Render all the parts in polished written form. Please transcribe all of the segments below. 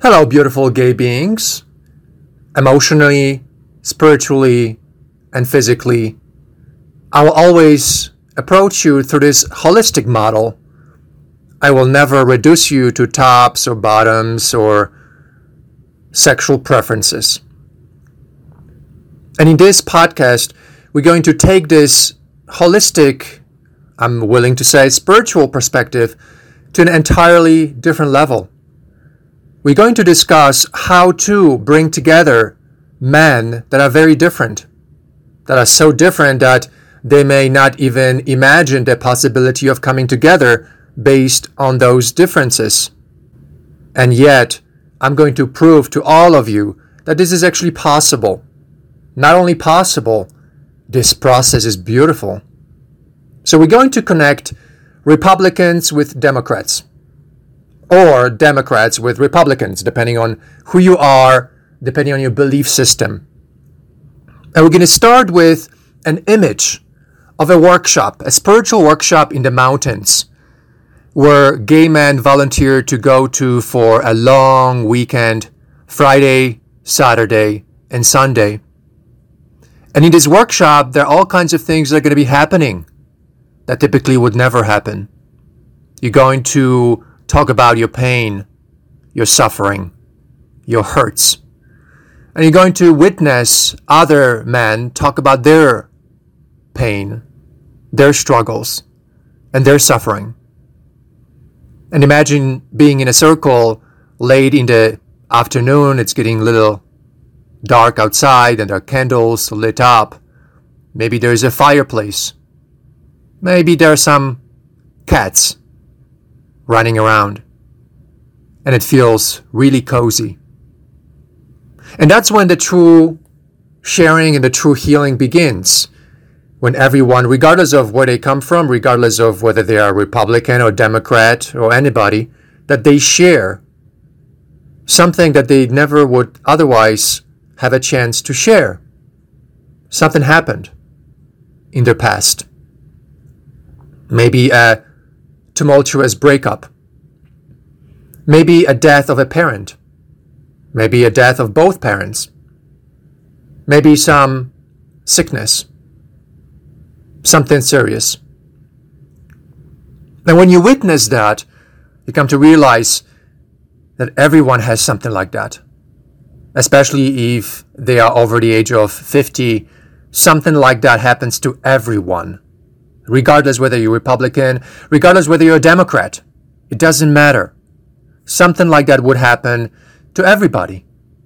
Hello, beautiful gay beings. Emotionally, spiritually, and physically, I will always approach you through this holistic model. I will never reduce you to tops or bottoms or sexual preferences. And in this podcast, we're going to take this holistic, I'm willing to say spiritual perspective to an entirely different level. We're going to discuss how to bring together men that are very different, that are so different that they may not even imagine the possibility of coming together based on those differences. And yet, I'm going to prove to all of you that this is actually possible. Not only possible, this process is beautiful. So we're going to connect Republicans with Democrats, or Democrats with Republicans, depending on who you are, depending on your belief system. And we're going to start with an image of a workshop, a spiritual workshop in the mountains, where gay men volunteer to go to for a long weekend, Friday, Saturday, and Sunday. And in this workshop, there are all kinds of things that are going to be happening that typically would never happen. You're going to talk about your pain, your suffering, your hurts. And you're going to witness other men talk about their pain, their struggles, and their suffering. And imagine being in a circle late in the afternoon. It's getting a little dark outside and there are candles lit up. Maybe there's a fireplace. Maybe there are some cats running around, and it feels really cozy. And that's when the true sharing and the true healing begins. When everyone, regardless of where they come from, regardless of whether they are Republican or Democrat or anybody, that they share something that they never would otherwise have a chance to share. Something happened in their past. Maybe a tumultuous breakup. Maybe a death of a parent. Maybe a death of both parents. Maybe some sickness. Something serious. And when you witness that, you come to realize that everyone has something like that. Especially if they are over the age of 50, something like that happens to everyone. Regardless whether you're Republican, regardless whether you're a Democrat, it doesn't matter. Something like that would happen to everybody.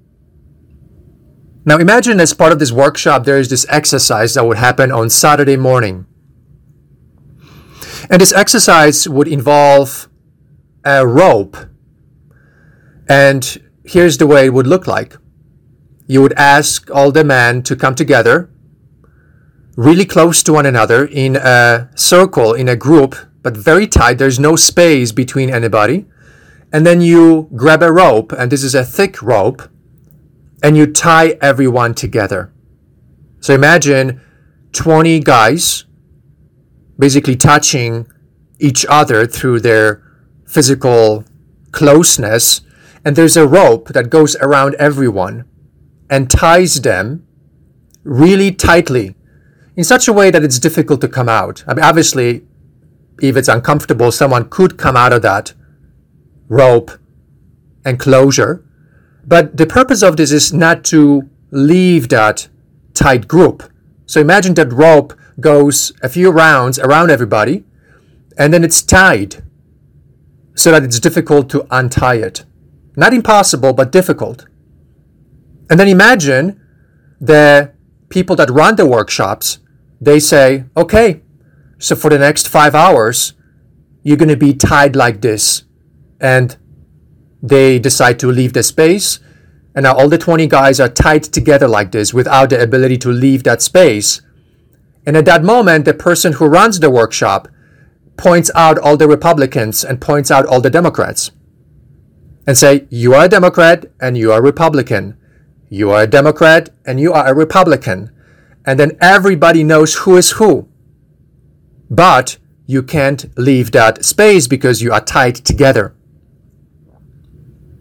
Now imagine as part of this workshop, there is this exercise that would happen on Saturday morning. And this exercise would involve a rope. And here's the way it would look like. You would ask all the men to come together really close to one another in a circle, in a group, but very tight. There's no space between anybody. And then you grab a rope, and this is a thick rope, and you tie everyone together. So imagine 20 guys basically touching each other through their physical closeness, and there's a rope that goes around everyone and ties them really tightly in such a way that it's difficult to come out. I mean, obviously, if it's uncomfortable, someone could come out of that rope enclosure. But the purpose of this is not to leave that tight group. So imagine that rope goes a few rounds around everybody, and then it's tied so that it's difficult to untie it. Not impossible, but difficult. And then imagine the people that run the workshops, they say, okay, so for the next 5 hours, you're going to be tied like this. And they decide to leave the space. And now all the 20 guys are tied together like this without the ability to leave that space. And at that moment, the person who runs the workshop points out all the Republicans and points out all the Democrats. And say, you are a Democrat and you are a Republican. You are a Democrat and you are a Republican. And then everybody knows who is who. But you can't leave that space because you are tied together.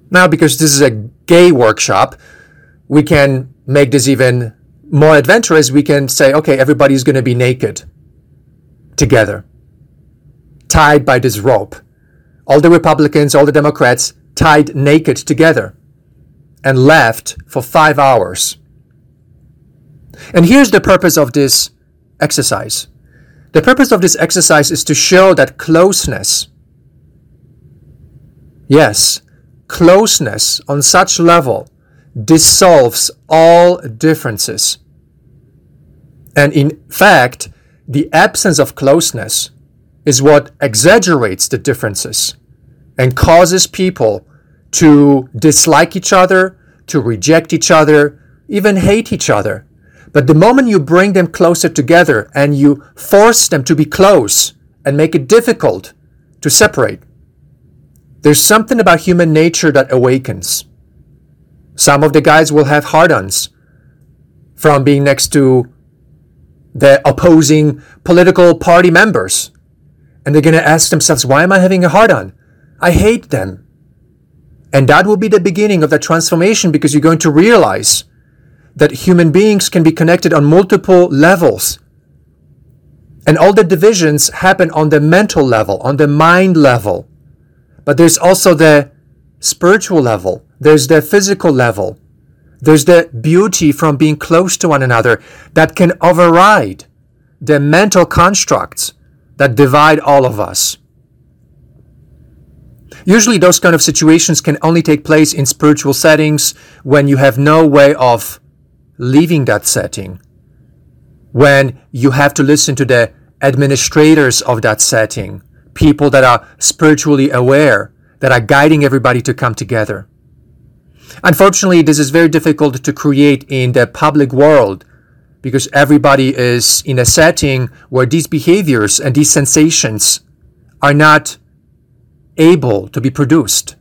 Now, because this is a gay workshop, we can make this even more adventurous. We can say, okay, everybody's going to be naked together, tied by this rope. All the Republicans, all the Democrats tied naked together and left for 5 hours. And here's the purpose of this exercise. The purpose of this exercise is to show that closeness, yes, closeness on such level dissolves all differences. And in fact, the absence of closeness is what exaggerates the differences and causes people to dislike each other, to reject each other, even hate each other. But the moment you bring them closer together and you force them to be close and make it difficult to separate, there's something about human nature that awakens. Some of the guys will have hard-ons from being next to the opposing political party members. And they're going to ask themselves, why am I having a hard-on? I hate them. And that will be the beginning of that transformation, because you're going to realize that human beings can be connected on multiple levels. And all the divisions happen on the mental level, on the mind level. But there's also the spiritual level. There's the physical level. There's the beauty from being close to one another that can override the mental constructs that divide all of us. Usually those kind of situations can only take place in spiritual settings when you have no way of leaving that setting, when you have to listen to the administrators of that setting, people that are spiritually aware, that are guiding everybody to come together. Unfortunately, this is very difficult to create in the public world, because everybody is in a setting where these behaviors and these sensations are not able to be produced.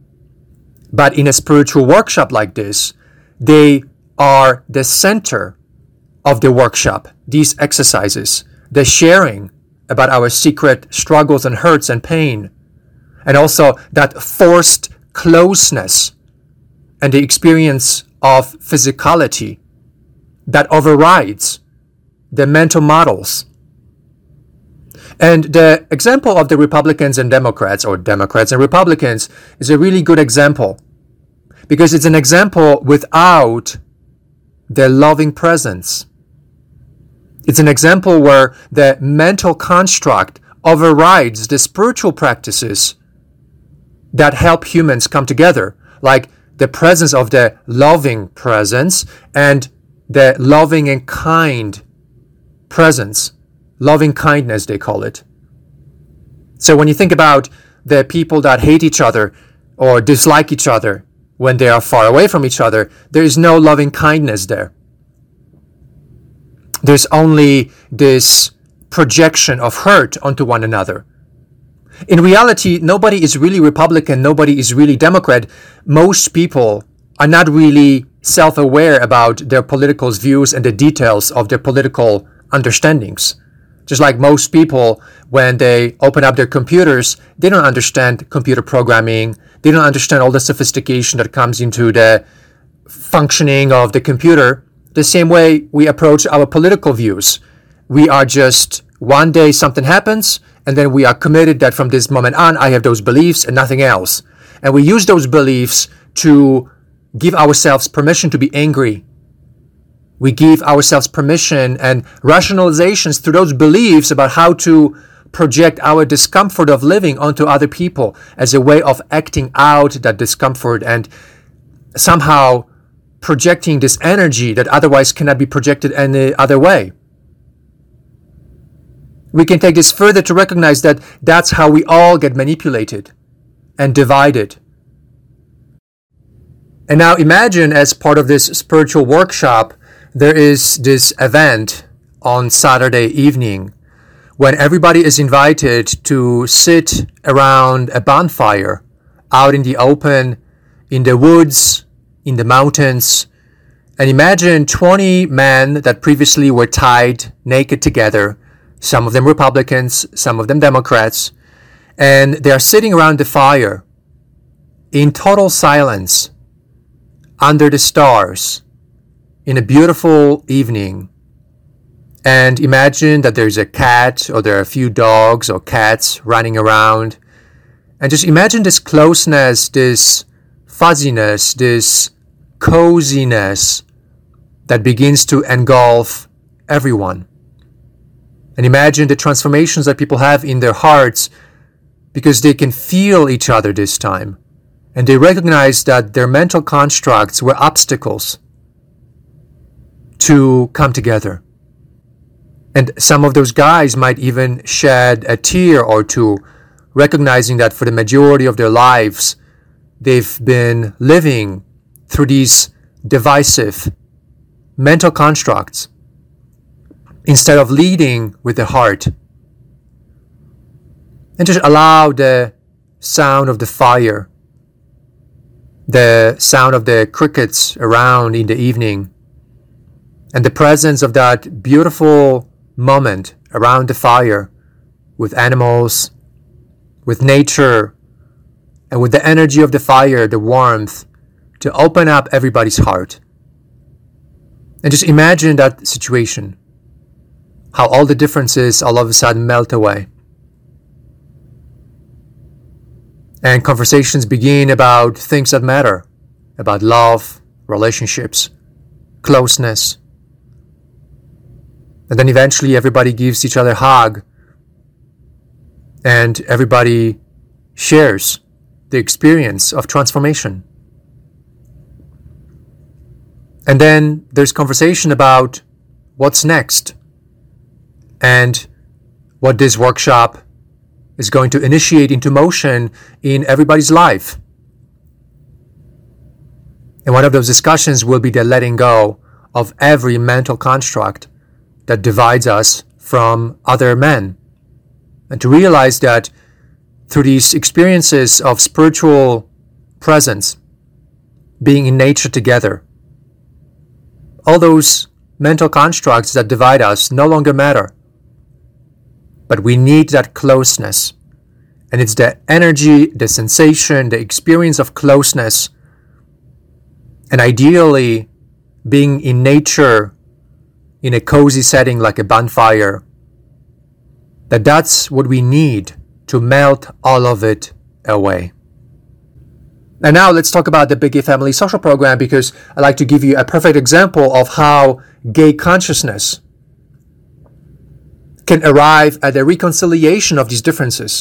But in a spiritual workshop like this, they are the center of the workshop, these exercises, the sharing about our secret struggles and hurts and pain, and also that forced closeness and the experience of physicality that overrides the mental models. And the example of the Republicans and Democrats, or Democrats and Republicans, is a really good example, because it's an example without the loving presence. It's an example where the mental construct overrides the spiritual practices that help humans come together, like the presence of the loving presence and the loving and kind presence. Loving kindness, they call it. So when you think about the people that hate each other or dislike each other when they are far away from each other, there is no loving kindness there. There's only this projection of hurt onto one another. In reality, nobody is really Republican, nobody is really Democrat. Most people are not really self-aware about their political views and the details of their political understandings. Just like most people, when they open up their computers, they don't understand computer programming. They don't understand all the sophistication that comes into the functioning of the computer. The same way we approach our political views. We are just, one day something happens, and then we are committed that from this moment on, I have those beliefs and nothing else. And we use those beliefs to give ourselves permission to be angry. We give ourselves permission and rationalizations through those beliefs about how to project our discomfort of living onto other people as a way of acting out that discomfort and somehow projecting this energy that otherwise cannot be projected any other way. We can take this further to recognize that that's how we all get manipulated and divided. And now imagine, as part of this spiritual workshop, there is this event on Saturday evening when everybody is invited to sit around a bonfire out in the open, in the woods, in the mountains. And imagine 20 men that previously were tied naked together, some of them Republicans, some of them Democrats, and they are sitting around the fire in total silence, under the stars, in a beautiful evening. And imagine that there's a cat, or there are a few dogs or cats running around. And just imagine this closeness, this fuzziness, this coziness that begins to engulf everyone. And imagine the transformations that people have in their hearts because they can feel each other this time. And they recognize that their mental constructs were obstacles to come together. And some of those guys might even shed a tear or two, recognizing that for the majority of their lives, they've been living through these divisive mental constructs instead of leading with the heart. And just allow the sound of the fire, the sound of the crickets around in the evening, and the presence of that beautiful moment around the fire with animals, with nature, and with the energy of the fire, the warmth, to open up everybody's heart. And just imagine that situation, how all the differences all of a sudden melt away. And conversations begin about things that matter, about love, relationships, closeness. And then eventually everybody gives each other a hug, and everybody shares the experience of transformation. And then there's conversation about what's next and what this workshop is going to initiate into motion in everybody's life. And one of those discussions will be the letting go of every mental construct that divides us from other men. And to realize that through these experiences of spiritual presence, being in nature together, all those mental constructs that divide us no longer matter. But we need that closeness. And it's the energy, the sensation, the experience of closeness, and ideally being in nature in a cozy setting like a bonfire, that's what we need to melt all of it away. And now let's talk about the Big Gay Family Social Program, because I'd like to give you a perfect example of how gay consciousness can arrive at a reconciliation of these differences.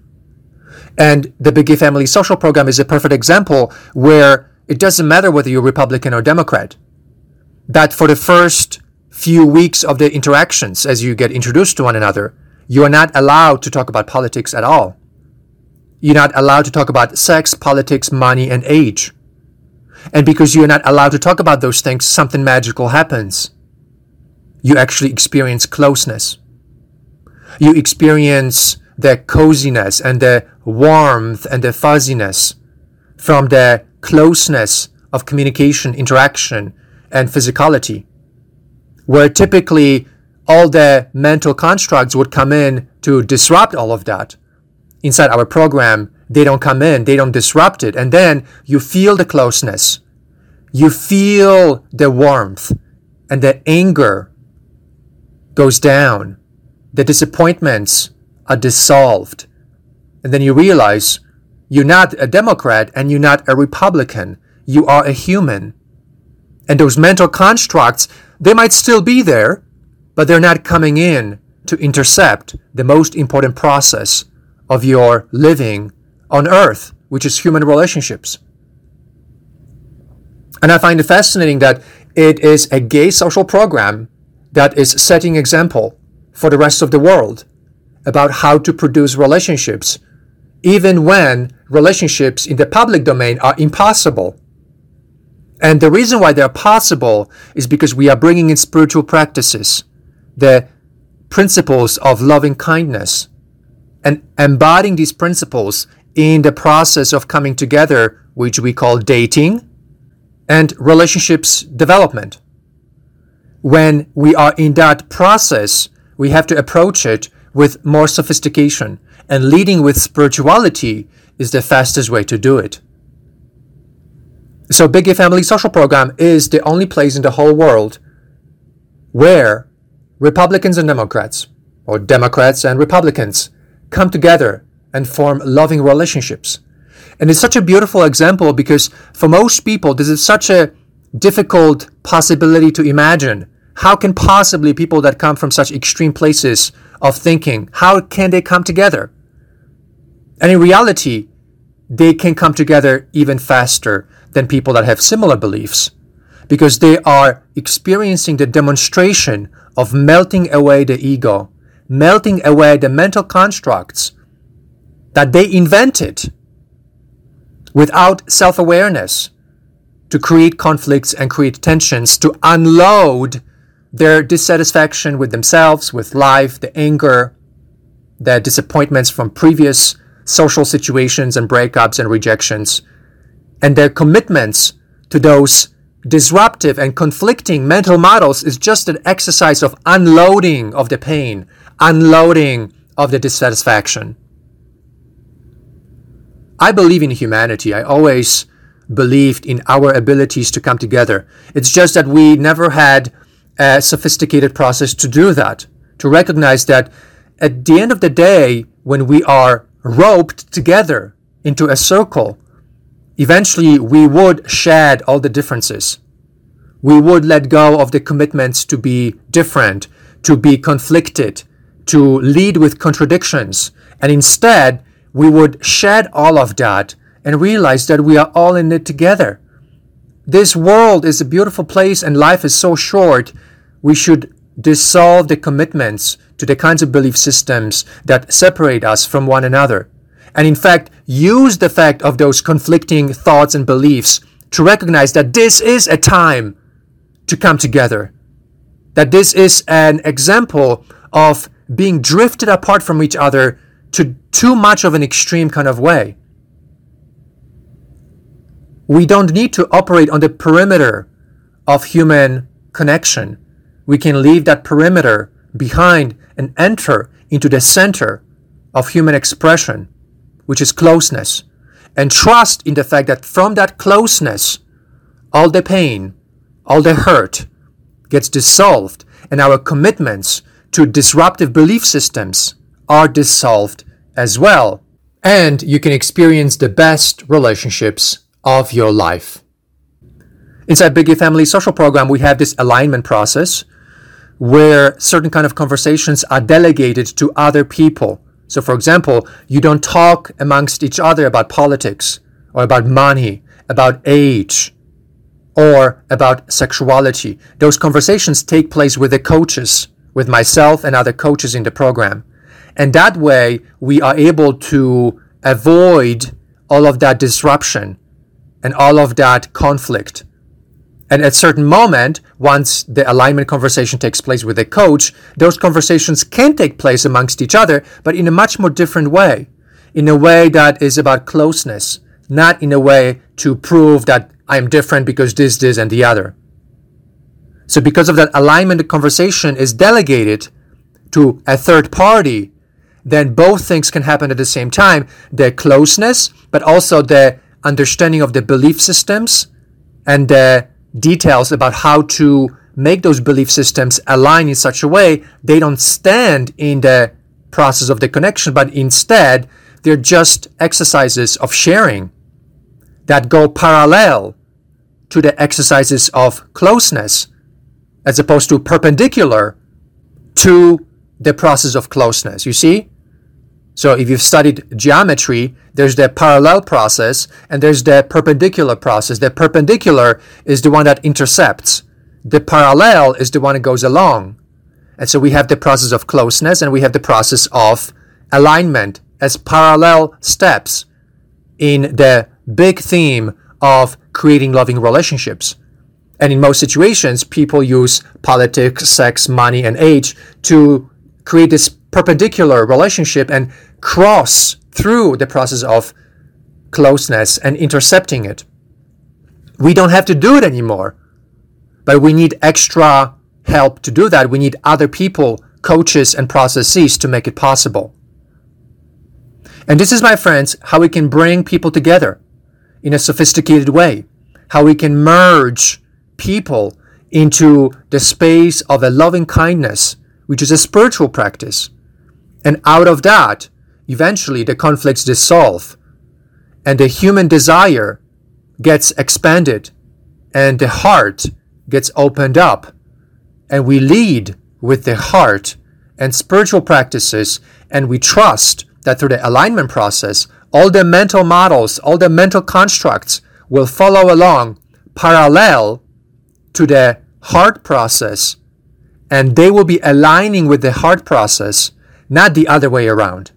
And the Big Gay Family Social Program is a perfect example where it doesn't matter whether you're Republican or Democrat, that for the first few weeks of the interactions, as you get introduced to one another, you are not allowed to talk about politics at all. You're not allowed to talk about sex, politics, money, and age. And because you're not allowed to talk about those things, something magical happens. You actually experience closeness. You experience the coziness and the warmth and the fuzziness from the closeness of communication, interaction, and physicality, where typically all the mental constructs would come in to disrupt all of that. Inside our program, they don't come in, they don't disrupt it. And then you feel the closeness. You feel the warmth, and the anger goes down. The disappointments are dissolved. And then you realize you're not a Democrat and you're not a Republican. You are a human. And those mental constructs, they might still be there, but they're not coming in to intercept the most important process of your living on earth, which is human relationships. And I find it fascinating that it is a gay social program that is setting example for the rest of the world about how to produce relationships, even when relationships in the public domain are impossible. And the reason why they're possible is because we are bringing in spiritual practices, the principles of loving kindness, and embodying these principles in the process of coming together, which we call dating and relationships development. When we are in that process, we have to approach it with more sophistication, and leading with spirituality is the fastest way to do it. So Big Gay Family Social Program is the only place in the whole world where Republicans and Democrats, or Democrats and Republicans, come together and form loving relationships. And it's such a beautiful example because for most people, this is such a difficult possibility to imagine. How can possibly people that come from such extreme places of thinking, how can they come together? And in reality, they can come together even faster than people that have similar beliefs, because they are experiencing the demonstration of melting away the ego, melting away the mental constructs that they invented without self-awareness to create conflicts and create tensions, to unload their dissatisfaction with themselves, with life, the anger, the disappointments from previous social situations and breakups and rejections, and their commitments to those disruptive and conflicting mental models is just an exercise of unloading of the pain, unloading of the dissatisfaction. I believe in humanity. I always believed in our abilities to come together. It's just that we never had a sophisticated process to do that, to recognize that at the end of the day, when we are roped together into a circle, eventually we would shed all the differences. We would let go of the commitments to be different, to be conflicted, to lead with contradictions, and instead we would shed all of that and realize that we are all in it together. This world is a beautiful place and life is so short. We should dissolve the commitments to the kinds of belief systems that separate us from one another. And in fact, use the fact of those conflicting thoughts and beliefs to recognize that this is a time to come together. That this is an example of being drifted apart from each other to too much of an extreme kind of way. We don't need to operate on the perimeter of human connection. We can leave that perimeter behind and enter into the center of human expression, which is closeness, and trust in the fact that from that closeness, all the pain, all the hurt gets dissolved, and our commitments to disruptive belief systems are dissolved as well. And you can experience the best relationships of your life. Inside Big Gay Family Social Program, we have this alignment process where certain kind of conversations are delegated to other people. So for example, you don't talk amongst each other about politics or about money, about age, or about sexuality. Those conversations take place with the coaches, with myself and other coaches in the program. And that way, we are able to avoid all of that disruption and all of that conflict. And at a certain moment, once the alignment conversation takes place with a coach, those conversations can take place amongst each other, but in a much more different way. In a way that is about closeness, not in a way to prove that I am different because this, and the other. So because of that alignment, the conversation is delegated to a third party, then both things can happen at the same time. The closeness, but also the understanding of the belief systems and the details about how to make those belief systems align in such a way they don't stand in the process of the connection, but instead they're just exercises of sharing that go parallel to the exercises of closeness, as opposed to perpendicular to the process of closeness. You see? So if you've studied geometry, there's the parallel process and there's the perpendicular process. The perpendicular is the one that intercepts. The parallel is the one that goes along. And so we have the process of closeness and we have the process of alignment as parallel steps in the big theme of creating loving relationships. And in most situations, people use politics, sex, money, and age to create this perpendicular relationship and cross through the process of closeness and intercepting it. We don't have to do it anymore, but we need extra help to do that. We need other people, coaches, and processes to make it possible. And this is, my friends, how we can bring people together in a sophisticated way, how we can merge people into the space of a loving kindness, which is a spiritual practice. And out of that, eventually the conflicts dissolve and the human desire gets expanded and the heart gets opened up. And we lead with the heart and spiritual practices, and we trust that through the alignment process, all the mental models, all the mental constructs will follow along parallel to the heart process, and they will be aligning with the heart process, not the other way around.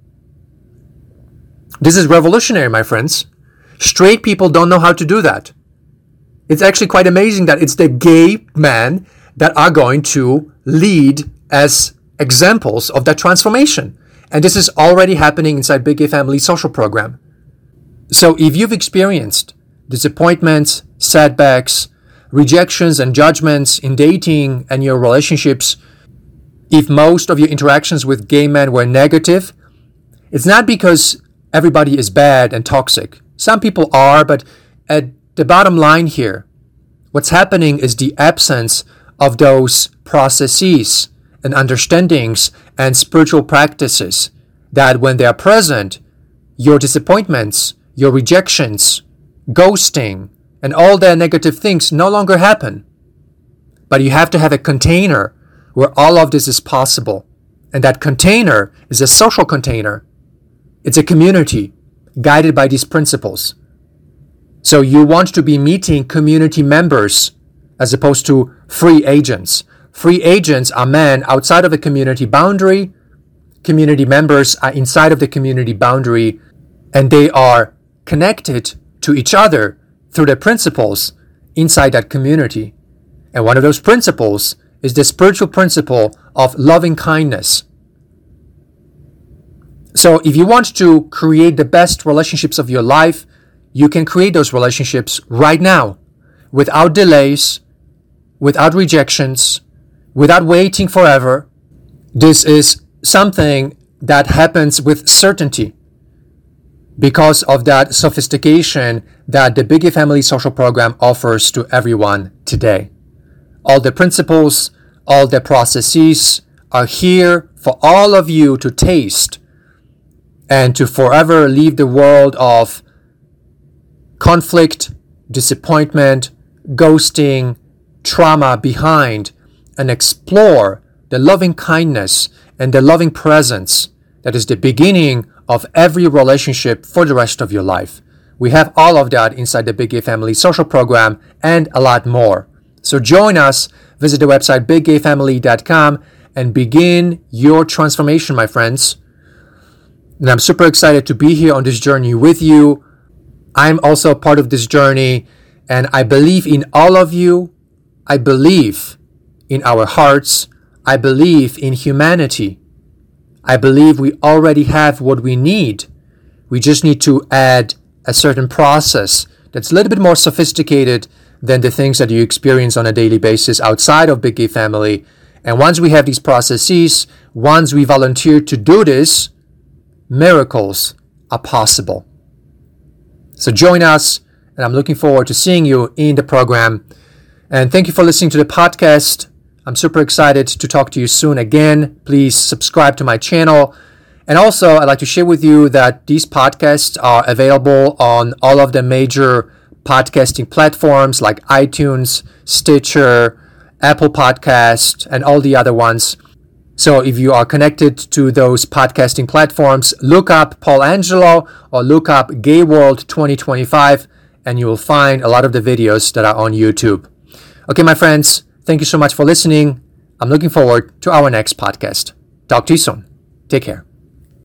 This is revolutionary, my friends. Straight people don't know how to do that. It's actually quite amazing that it's the gay men that are going to lead as examples of that transformation. And this is already happening inside Big Gay Family Social Program. So if you've experienced disappointments, setbacks, rejections and judgments in dating and your relationships, if most of your interactions with gay men were negative, it's not because everybody is bad and toxic. Some people are, but at the bottom line here, what's happening is the absence of those processes and understandings and spiritual practices that when they are present, your disappointments, your rejections, ghosting, and all the negative things no longer happen. But you have to have a container where all of this is possible. And that container is a social container. It's a community guided by these principles. So you want to be meeting community members as opposed to free agents. Free agents are men outside of the community boundary. Community members are inside of the community boundary, and they are connected to each other through the principles inside that community. And one of those principles is the spiritual principle of loving kindness. So if you want to create the best relationships of your life, you can create those relationships right now, without delays, without rejections, without waiting forever. This is something that happens with certainty because of that sophistication that the Big Gay Family Social Program offers to everyone today. All the principles, all the processes are here for all of you to taste and to forever leave the world of conflict, disappointment, ghosting, trauma behind and explore the loving kindness and the loving presence that is the beginning of every relationship for the rest of your life. We have all of that inside the Big Gay Family Social Program and a lot more. So join us, visit the website biggayfamily.com and begin your transformation, my friends. And I'm super excited to be here on this journey with you. I'm also a part of this journey, and I believe in all of you. I believe in our hearts. I believe in humanity. I believe we already have what we need. We just need to add a certain process that's a little bit more sophisticated than the things that you experience on a daily basis outside of Big Gay Family. And once we have these processes, once we volunteer to do this, miracles are possible. So join us, and I'm looking forward to seeing you in the program. And thank you for listening to the podcast. I'm super excited to talk to you soon again. Please subscribe to my channel. And also, I'd like to share with you that these podcasts are available on all of the major podcasting platforms like iTunes, Stitcher, Apple Podcast, and all the other ones. So if you are connected to those podcasting platforms, look up Paul Angelo or look up Gay World 2025, and you will find a lot of the videos that are on YouTube. Okay, my friends, thank you so much for listening. I'm looking forward to our next podcast. Talk to you soon. Take care.